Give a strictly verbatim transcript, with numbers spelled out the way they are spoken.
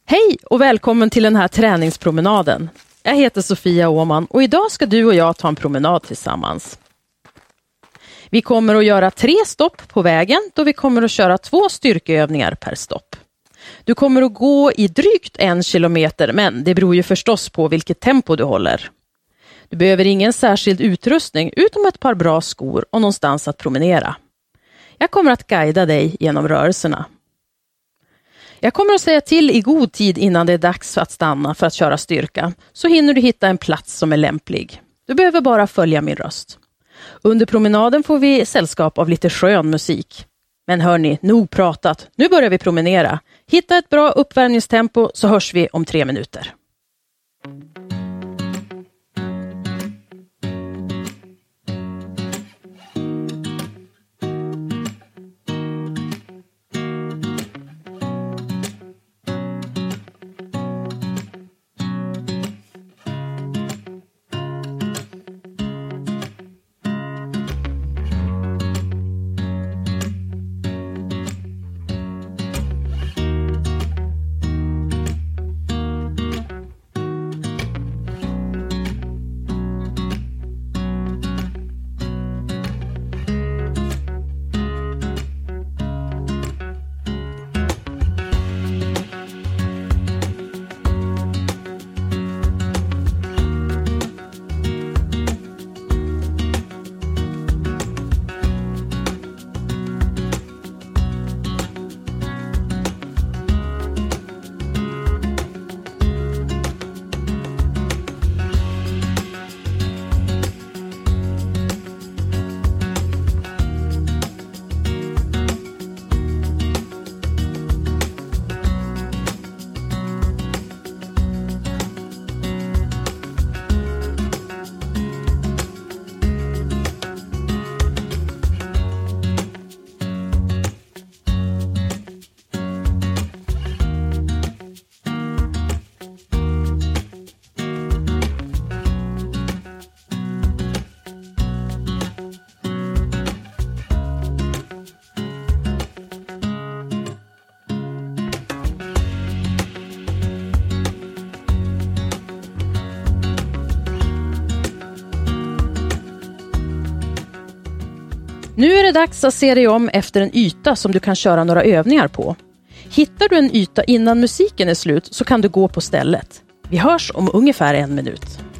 Hej och välkommen till den här träningspromenaden. Jag heter Sofia Åman och idag ska du och jag ta en promenad tillsammans. Vi kommer att göra tre stopp på vägen då vi kommer att köra två styrkeövningar per stopp. Du kommer att gå i drygt en kilometer, men det beror ju förstås på vilket tempo du håller. Du behöver ingen särskild utrustning utom ett par bra skor och någonstans att promenera. Jag kommer att guida dig genom rörelserna. Jag kommer att säga till i god tid innan det är dags att stanna för att köra styrka, så hinner du hitta en plats som är lämplig. Du behöver bara följa min röst. Under promenaden får vi sällskap av lite skön musik. Men hörni, nog pratat. Nu börjar vi promenera. Hitta ett bra uppvärmningstempo så hörs vi om tre minuter. Nu är det dags att se dig om efter en yta som du kan köra några övningar på. Hittar du en yta innan musiken är slut så kan du gå på stället. Vi hörs om ungefär en minut.